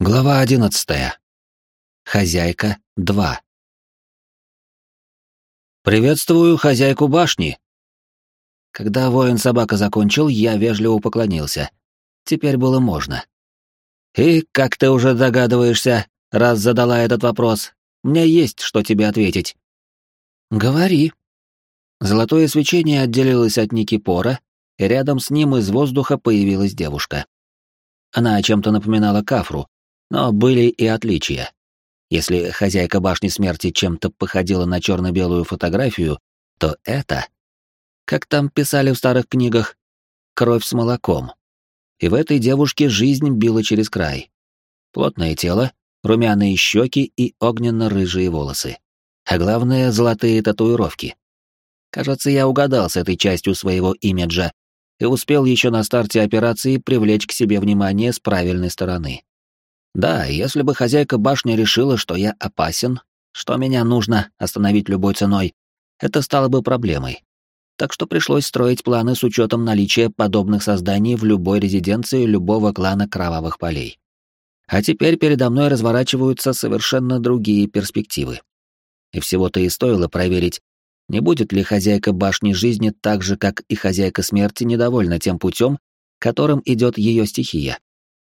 Глава 11. Хозяйка 2. «Приветствую хозяйку башни!» Когда воин-собака закончил, я вежливо поклонился. Теперь было можно. «И, как ты уже догадываешься, раз задала этот вопрос, мне есть что тебе ответить». «Говори». Золотое свечение отделилось от Никипора, и рядом с ним из воздуха появилась девушка. Она чем-то напоминала Кафру, но были и отличия. Если хозяйка башни смерти чем-то походила на черно-белую фотографию, то это, как там писали в старых книгах, кровь с молоком. И в этой девушке жизнь била через край. Плотное тело, румяные щеки и огненно-рыжие волосы. А главное, золотые татуировки. Кажется, я угадал с этой частью своего имиджа и успел еще на старте операции привлечь к себе внимание с правильной стороны. Да, если бы хозяйка башни решила, что я опасен, что меня нужно остановить любой ценой, это стало бы проблемой. Так что пришлось строить планы с учетом наличия подобных созданий в любой резиденции любого клана Кровавых Полей. А теперь передо мной разворачиваются совершенно другие перспективы. И всего-то и стоило проверить, не будет ли хозяйка башни жизни так же, как и хозяйка смерти, недовольна тем путем, которым идет ее стихия.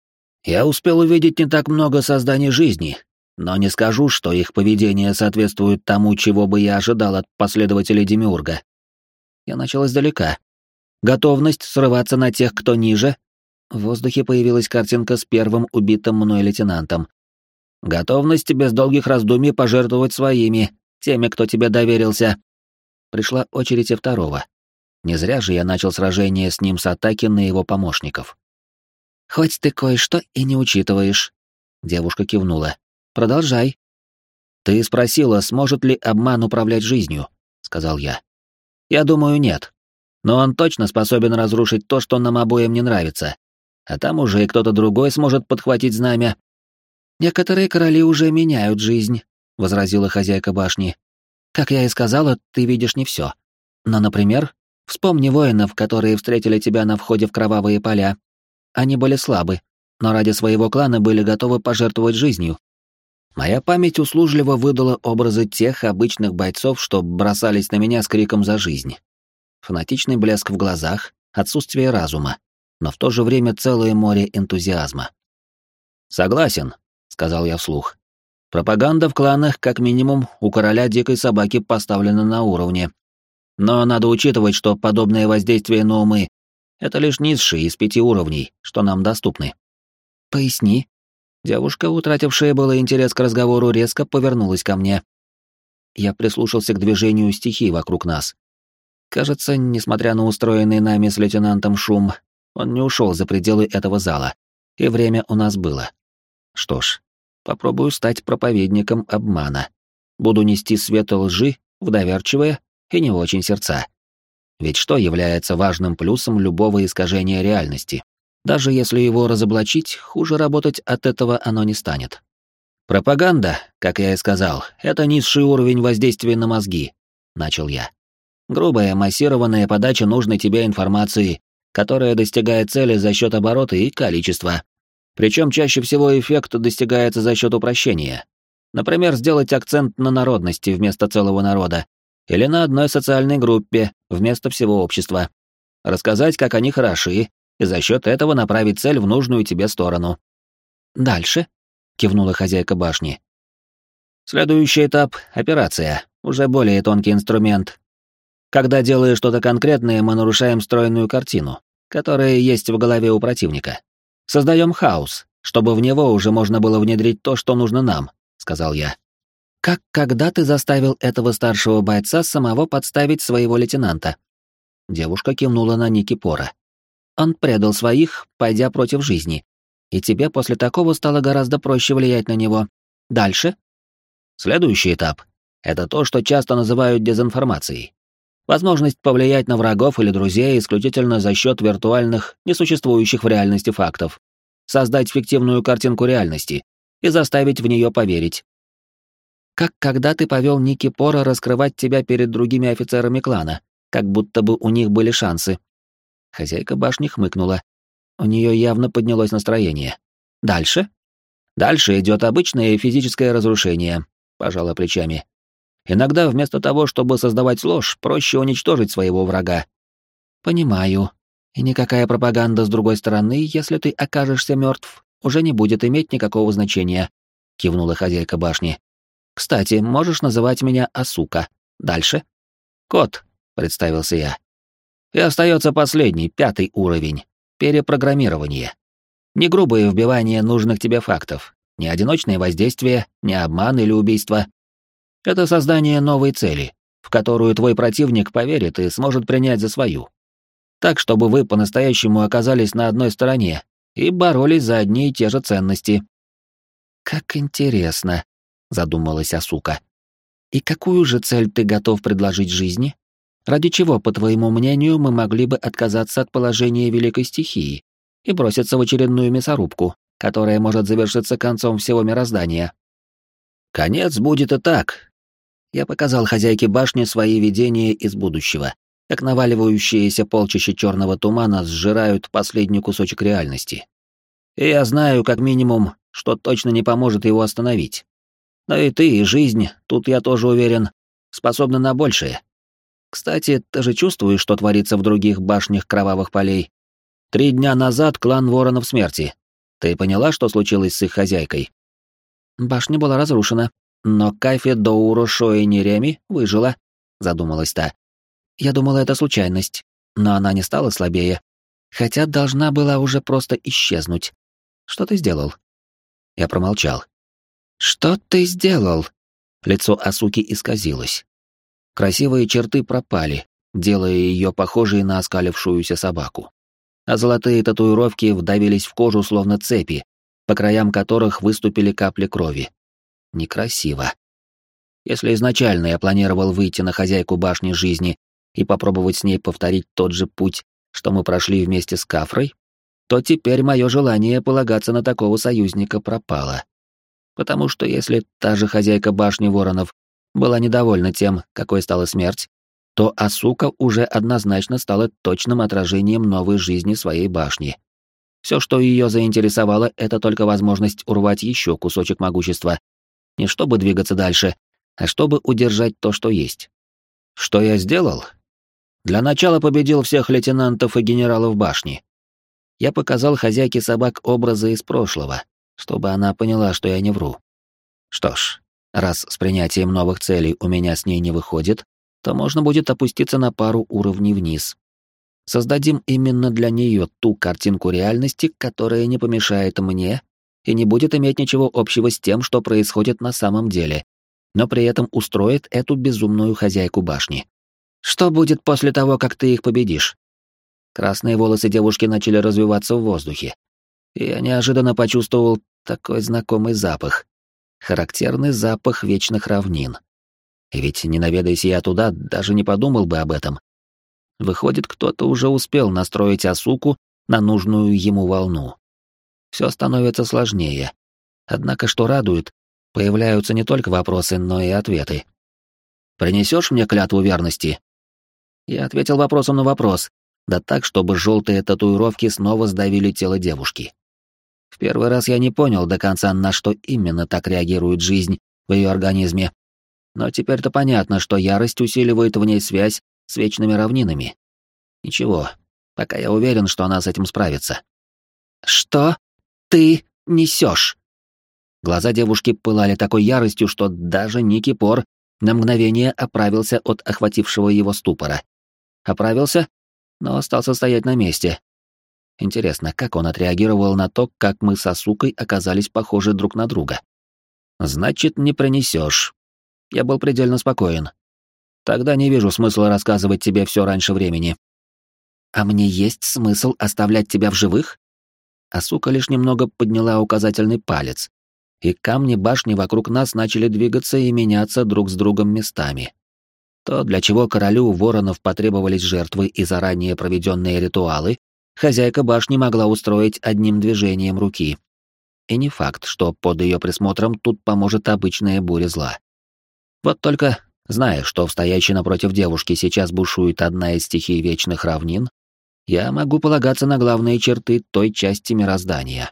Я успел увидеть не так много созданий жизни, но не скажу, что их поведение соответствует тому, чего бы я ожидал от последователей Демиурга. Я начал издалека. Готовность срываться на тех, кто ниже. В воздухе появилась картинка с первым убитым мной лейтенантом. Готовность без долгих раздумий пожертвовать своими, теми, кто тебе доверился. Пришла очередь и второго. Не зря же я начал сражение с ним с атаки на его помощников. «Хоть ты кое-что и не учитываешь», — девушка кивнула. «Продолжай». «Ты спросила, сможет ли обман управлять жизнью», — сказал я. «Я думаю, нет. Но он точно способен разрушить то, что нам обоим не нравится. А там уже и кто-то другой сможет подхватить знамя». «Некоторые короли уже меняют жизнь», — возразила хозяйка башни. «Как я и сказала, ты видишь не все. Но, например, вспомни воинов, которые встретили тебя на входе в Кровавые Поля. Они были слабы, но ради своего клана были готовы пожертвовать жизнью. Моя память услужливо выдала образы тех обычных бойцов, что бросались на меня с криком за жизнь. Фанатичный блеск в глазах, отсутствие разума, но в то же время целое море энтузиазма. «Согласен», — сказал я вслух. «Пропаганда в кланах, как минимум, у короля дикой собаки поставлена на уровне. Но надо учитывать, что подобное воздействие на умы — это лишь низшие из 5 уровней, что нам доступны». «Поясни». Девушка, утратившая было интерес к разговору, резко повернулась ко мне. Я прислушался к движению стихий вокруг нас. Кажется, несмотря на устроенный нами с лейтенантом шум, он не ушел за пределы этого зала, и время у нас было. Что ж, попробую стать проповедником обмана. Буду нести свет лжи в доверчивые и не очень сердца. Ведь что является важным плюсом любого искажения реальности? Даже если его разоблачить, хуже работать от этого оно не станет. Пропаганда, как я и сказал, это низший уровень воздействия на мозги, начал я. Грубая, массированная подача нужной тебе информации, которая достигает цели за счет оборота и количества. Причем чаще всего эффект достигается за счет упрощения. Например, сделать акцент на народности вместо целого народа, или на одной социальной группе вместо всего общества. Рассказать, как они хороши, и за счет этого направить цель в нужную тебе сторону. «Дальше?» — кивнула хозяйка башни. «Следующий этап — операция, уже более тонкий инструмент. Когда делая что-то конкретное, мы нарушаем стройную картину, которая есть в голове у противника. Создаем хаос, чтобы в него уже можно было внедрить то, что нужно нам», — сказал я. «Как когда ты заставил этого старшего бойца самого подставить своего лейтенанта?» Девушка кивнула на Никипора. «Он предал своих, пойдя против жизни. И тебе после такого стало гораздо проще влиять на него. Дальше?» «Следующий этап — это то, что часто называют дезинформацией. Возможность повлиять на врагов или друзей исключительно за счет виртуальных, несуществующих в реальности фактов. Создать фиктивную картинку реальности и заставить в нее поверить. Как когда ты повел Никипора раскрывать тебя перед другими офицерами клана, как будто бы у них были шансы». Хозяйка башни хмыкнула. У нее явно поднялось настроение. «Дальше?» Дальше идет обычное физическое разрушение, пожала плечами. Иногда вместо того, чтобы создавать ложь, проще уничтожить своего врага. Понимаю. И никакая пропаганда с другой стороны, если ты окажешься мертв, уже не будет иметь никакого значения, кивнула хозяйка башни. Кстати, можешь называть меня Асука. Дальше? Кот, представился я. И остается последний, 5-й уровень. Перепрограммирование. Не грубое вбивание нужных тебе фактов, не одиночное воздействие, не обман или убийство. Это создание новой цели, в которую твой противник поверит и сможет принять за свою. Так, чтобы вы по-настоящему оказались на одной стороне и боролись за одни и те же ценности. «Как интересно», — задумалась Асука. «И какую же цель ты готов предложить жизни? Ради чего, по твоему мнению, мы могли бы отказаться от положения великой стихии и броситься в очередную мясорубку, которая может завершиться концом всего мироздания?» «Конец будет и так». Я показал хозяйке башни свои видения из будущего, как наваливающиеся полчища черного тумана сжирают последний кусочек реальности. И я знаю, как минимум, что точно не поможет его остановить. Но и ты, и жизнь, тут я тоже уверен, способны на большее. Кстати, ты же чувствуешь, что творится в других башнях кровавых полей? 3 дня назад клан Воронов Смерти. Ты поняла, что случилось с их хозяйкой? Башня была разрушена, но Кайфе Доуро Шоэни Реми выжила, задумалась та. Я думала, это случайность, но она не стала слабее. Хотя должна была уже просто исчезнуть. Что ты сделал? Я промолчал. Что ты сделал? Лицо Асуки исказилось. Красивые черты пропали, делая ее похожей на оскалившуюся собаку. А золотые татуировки вдавились в кожу словно цепи, по краям которых выступили капли крови. Некрасиво. Если изначально я планировал выйти на хозяйку башни жизни и попробовать с ней повторить тот же путь, что мы прошли вместе с Кафрой, то теперь мое желание полагаться на такого союзника пропало. Потому что если та же хозяйка башни Воронов была недовольна тем, какой стала смерть, то Асука уже однозначно стала точным отражением новой жизни своей башни. Все, что ее заинтересовало, это только возможность урвать еще кусочек могущества, не чтобы двигаться дальше, а чтобы удержать то, что есть. Что я сделал? Для начала победил всех лейтенантов и генералов башни. Я показал хозяйке собак образы из прошлого, чтобы она поняла, что я не вру. Что ж, раз с принятием новых целей у меня с ней не выходит, то можно будет опуститься на пару уровней вниз. Создадим именно для нее ту картинку реальности, которая не помешает мне и не будет иметь ничего общего с тем, что происходит на самом деле, но при этом устроит эту безумную хозяйку башни. Что будет после того, как ты их победишь? Красные волосы девушки начали развиваться в воздухе, и я неожиданно почувствовал такой знакомый запах. Характерный запах вечных равнин. И ведь, не наведайся я туда, даже не подумал бы об этом. Выходит, кто-то уже успел настроить Асуку на нужную ему волну. Все становится сложнее. Однако, что радует, появляются не только вопросы, но и ответы. «Принесешь мне клятву верности?» Я ответил вопросом на вопрос, да так, чтобы желтые татуировки снова сдавили тело девушки. В первый раз я не понял до конца, на что именно так реагирует жизнь в ее организме. Но теперь-то понятно, что ярость усиливает в ней связь с вечными равнинами. Ничего, пока я уверен, что она с этим справится. «Что ты несешь?» Глаза девушки пылали такой яростью, что даже Ники Пор на мгновение оправился от охватившего его ступора. Оправился, но остался стоять на месте. Интересно, как он отреагировал на то, как мы с Асукой оказались похожи друг на друга? «Значит, не принесешь». Я был предельно спокоен. Тогда не вижу смысла рассказывать тебе все раньше времени. А мне есть смысл оставлять тебя в живых? Асука лишь немного подняла указательный палец, и камни башни вокруг нас начали двигаться и меняться друг с другом местами. То, для чего королю Воронов потребовались жертвы и заранее проведенные ритуалы, хозяйка башни могла устроить одним движением руки. И не факт, что под ее присмотром тут поможет обычная буря зла. Вот только, зная, что в стоящей напротив девушки сейчас бушует одна из стихий вечных равнин, я могу полагаться на главные черты той части мироздания.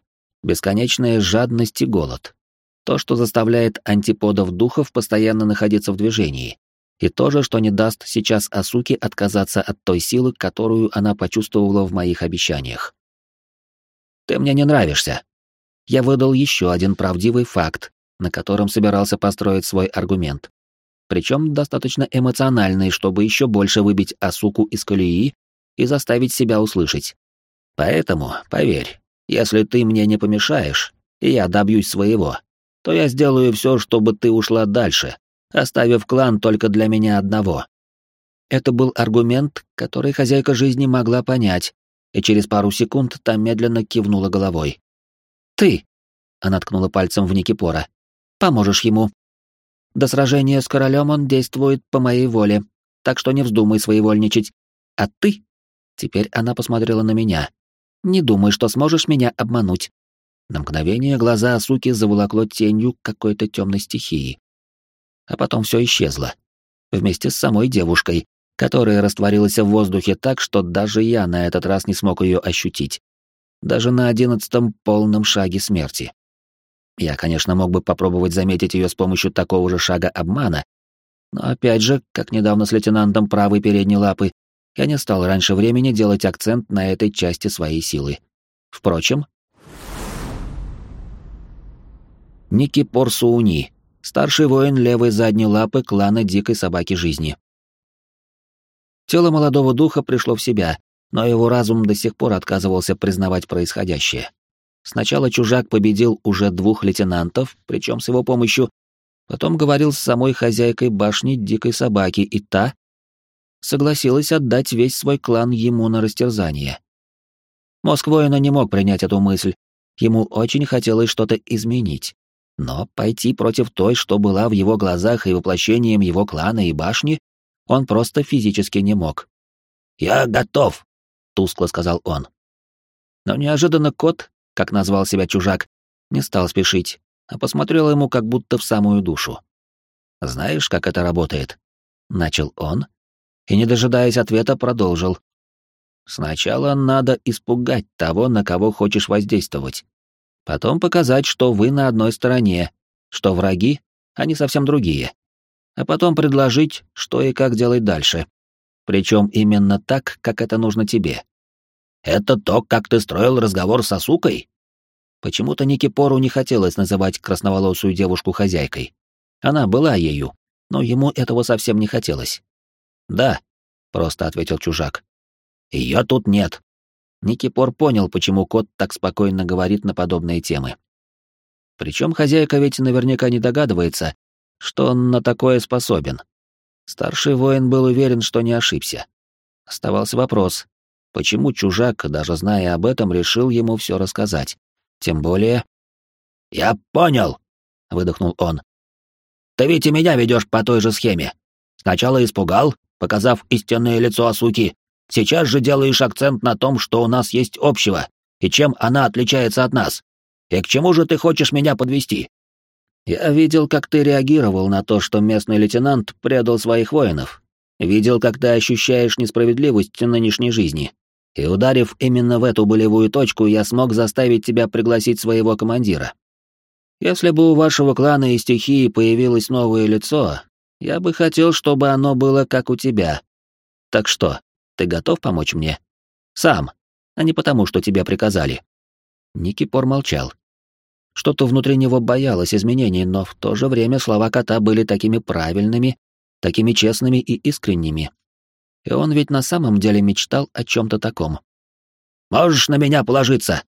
Бесконечная жадность и голод. То, что заставляет антиподов духов постоянно находиться в движении. И то же, что не даст сейчас Асуке отказаться от той силы, которую она почувствовала в моих обещаниях. «Ты мне не нравишься». Я выдал еще один правдивый факт, на котором собирался построить свой аргумент. Причем достаточно эмоциональный, чтобы еще больше выбить Асуку из колеи и заставить себя услышать. Поэтому, поверь, если ты мне не помешаешь, и я добьюсь своего, то я сделаю все, чтобы ты ушла дальше, оставив клан только для меня одного. Это был аргумент, который хозяйка жизни могла понять, и через пару секунд та медленно кивнула головой. «Ты», — она ткнула пальцем в Никипора, — «поможешь ему. До сражения с королем он действует по моей воле, так что не вздумай своевольничать. А ты...» Теперь она посмотрела на меня. «Не думай, что сможешь меня обмануть». На мгновение глаза Асуки заволокло тенью какой-то темной стихии. А потом все исчезло. Вместе с самой девушкой, которая растворилась в воздухе так, что даже я на этот раз не смог ее ощутить. Даже на 11-м полном шаге смерти. Я, конечно, мог бы попробовать заметить ее с помощью такого же шага обмана, но опять же, как недавно с лейтенантом правой передней лапы, я не стал раньше времени делать акцент на этой части своей силы. Впрочем... Никипор Сууни, старший воин левой задней лапы клана Дикой Собаки Жизни. Тело молодого духа пришло в себя, но его разум до сих пор отказывался признавать происходящее. Сначала чужак победил уже 2 лейтенантов, причем с его помощью, потом говорил с самой хозяйкой башни Дикой Собаки, и та согласилась отдать весь свой клан ему на растерзание. Мозг воина не мог принять эту мысль, ему очень хотелось что-то изменить, но пойти против той, что была в его глазах и воплощением его клана и башни, он просто физически не мог. «Я готов», — тускло сказал он. Но неожиданно кот, как назвал себя чужак, не стал спешить, а посмотрел ему как будто в самую душу. «Знаешь, как это работает?» — начал он, и, не дожидаясь ответа, продолжил. «Сначала надо испугать того, на кого хочешь воздействовать. Потом показать, что вы на одной стороне, что враги, они совсем другие. А потом предложить, что и как делать дальше. Причем именно так, как это нужно тебе». «Это то, как ты строил разговор с Асукой?» Почему-то Никипору не хотелось называть красноволосую девушку хозяйкой. Она была ею, но ему этого совсем не хотелось. «Да», — просто ответил чужак. «Ее тут нет». Никипор понял, почему кот так спокойно говорит на подобные темы. Причем хозяйка ведь наверняка не догадывается, что он на такое способен. Старший воин был уверен, что не ошибся. Оставался вопрос, почему чужак, даже зная об этом, решил ему все рассказать. Тем более... «Я понял», — выдохнул он. «Ты ведь и меня ведешь по той же схеме. Сначала испугал, показав истинное лицо Асуки. Сейчас же делаешь акцент на том, что у нас есть общего, и чем она отличается от нас. И к чему же ты хочешь меня подвести?» «Я видел, как ты реагировал на то, что местный лейтенант предал своих воинов. Видел, как ты ощущаешь несправедливость нынешней жизни. И ударив именно в эту болевую точку, я смог заставить тебя пригласить своего командира. Если бы у вашего клана и стихии появилось новое лицо, я бы хотел, чтобы оно было как у тебя. Так что, ты готов помочь мне? Сам, а не потому, что тебе приказали». Никипор молчал. Что-то внутри него боялось изменений, но в то же время слова кота были такими правильными, такими честными и искренними. И он ведь на самом деле мечтал о чем-то таком. «Можешь на меня положиться!»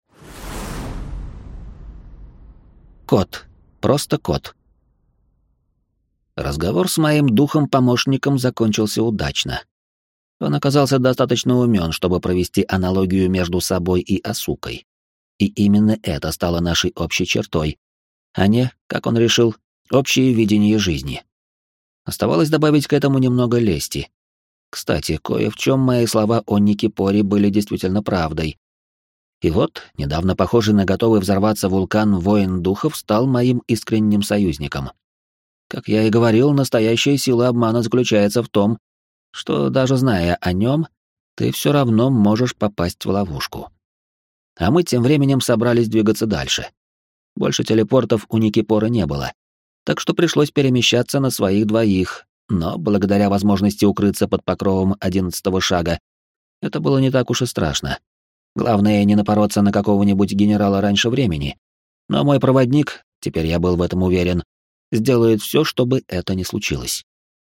Кот. Просто кот. Разговор с моим духом-помощником закончился удачно. Он оказался достаточно умен, чтобы провести аналогию между собой и Асукой. И именно это стало нашей общей чертой, а не, как он решил, общее видение жизни. Оставалось добавить к этому немного лести. Кстати, кое в чем мои слова о Никипоре были действительно правдой. И вот, недавно похожий на готовый взорваться вулкан воин духов стал моим искренним союзником. Как я и говорил, настоящая сила обмана заключается в том, что даже зная о нем, ты все равно можешь попасть в ловушку. А мы тем временем собрались двигаться дальше. Больше телепортов у Никипора не было, так что пришлось перемещаться на своих двоих, но благодаря возможности укрыться под покровом 11-го шага, это было не так уж и страшно. Главное, не напороться на какого-нибудь генерала раньше времени. Но мой проводник, теперь я был в этом уверен, сделает все, чтобы это не случилось.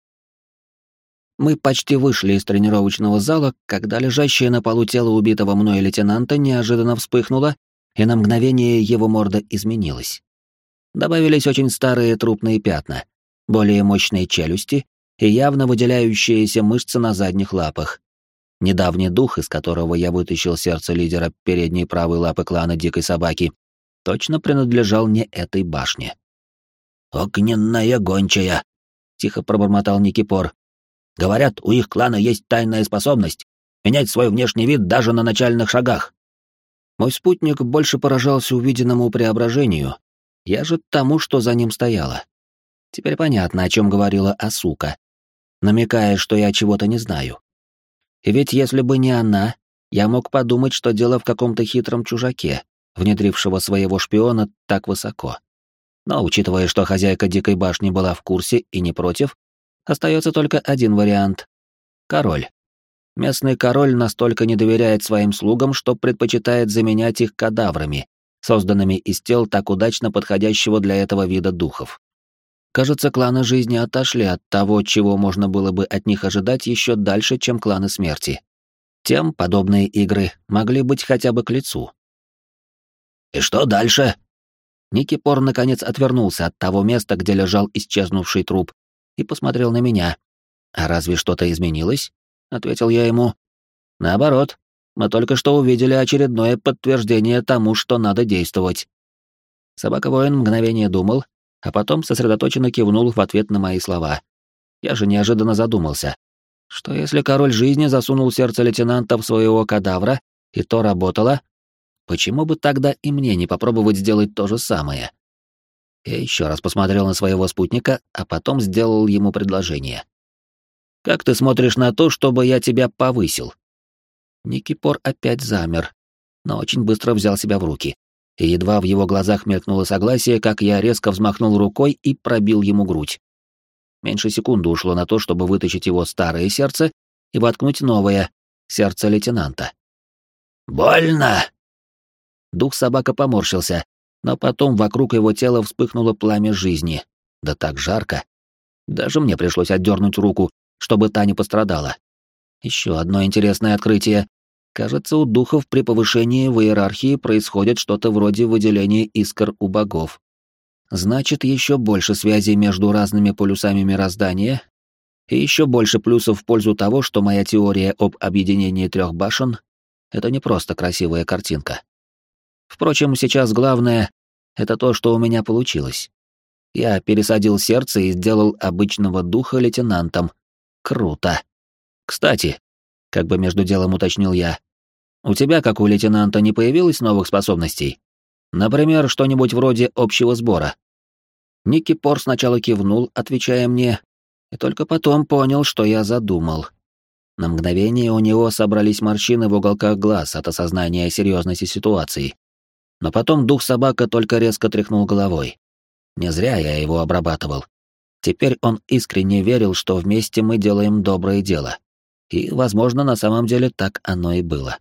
Мы почти вышли из тренировочного зала, когда лежащее на полу тело убитого мной лейтенанта неожиданно вспыхнуло, и на мгновение его морда изменилась. Добавились очень старые трупные пятна, более мощные челюсти и явно выделяющиеся мышцы на задних лапах. Недавний дух, из которого я вытащил сердце лидера передней правой лапы клана Дикой Собаки, точно принадлежал не этой башне. «Огненная гончая!» — тихо пробормотал Никипор. «Говорят, у их клана есть тайная способность менять свой внешний вид даже на начальных шагах». Мой спутник больше поражался увиденному преображению, я же тому, что за ним стояло. Теперь понятно, о чем говорила Асука, намекая, что я чего-то не знаю. И ведь если бы не она, я мог подумать, что дело в каком-то хитром чужаке, внедрившего своего шпиона так высоко. Но учитывая, что хозяйка Дикой башни была в курсе и не против, остается только один вариант — король. Местный король настолько не доверяет своим слугам, что предпочитает заменять их кадаврами, созданными из тел так удачно подходящего для этого вида духов. Кажется, кланы жизни отошли от того, чего можно было бы от них ожидать еще дальше, чем кланы смерти. Тем подобные игры могли быть хотя бы к лицу. «И что дальше?» Никипор наконец отвернулся от того места, где лежал исчезнувший труп, и посмотрел на меня. «А разве что-то изменилось?» — ответил я ему. «Наоборот, мы только что увидели очередное подтверждение тому, что надо действовать». Собака-воин мгновение думал, а потом сосредоточенно кивнул в ответ на мои слова. Я же неожиданно задумался. Что если король жизни засунул сердце лейтенанта в своего кадавра, и то работало? Почему бы тогда и мне не попробовать сделать то же самое? Я еще раз посмотрел на своего спутника, а потом сделал ему предложение. «Как ты смотришь на то, чтобы я тебя повысил?» Никипор опять замер, но очень быстро взял себя в руки. И едва в его глазах мелькнуло согласие, как я резко взмахнул рукой и пробил ему грудь. Меньше секунды ушло на то, чтобы вытащить его старое сердце и воткнуть новое, сердце лейтенанта. «Больно!» Дух собака поморщился, но потом вокруг его тела вспыхнуло пламя жизни. Да так жарко. Даже мне пришлось отдернуть руку, чтобы та не пострадала. Еще одно интересное открытие. Кажется, у духов при повышении в иерархии происходит что-то вроде выделения искр у богов. Значит, еще больше связей между разными полюсами мироздания, и еще больше плюсов в пользу того, что моя теория об объединении трех башен — это не просто красивая картинка. Впрочем, сейчас главное — это то, что у меня получилось. Я пересадил сердце и сделал обычного духа лейтенантом. Круто. Кстати, как бы между делом уточнил я, у тебя, как у лейтенанта, не появилось новых способностей? Например, что-нибудь вроде общего сбора? Никипор сначала кивнул, отвечая мне, и только потом понял, что я задумал. На мгновение у него собрались морщины в уголках глаз от осознания серьезности ситуации. Но потом дух-собака только резко тряхнул головой. Не зря я его обрабатывал. Теперь он искренне верил, что вместе мы делаем доброе дело. И, возможно, на самом деле так оно и было.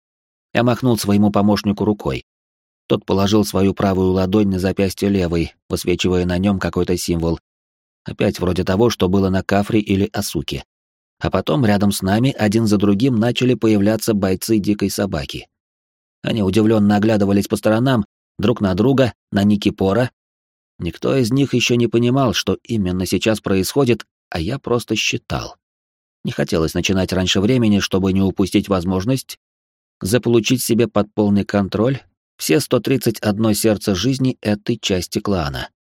Я махнул своему помощнику рукой. Тот положил свою правую ладонь на запястье левой, высвечивая на нем какой-то символ. Опять вроде того, что было на Кафре или Асуке. А потом рядом с нами один за другим начали появляться бойцы Дикой Собаки. Они удивленно оглядывались по сторонам, друг на друга, на Никипора. Никто из них еще не понимал, что именно сейчас происходит, а я просто считал. Не хотелось начинать раньше времени, чтобы не упустить возможность заполучить себе под полный контроль все 131 сердце жизни этой части клана.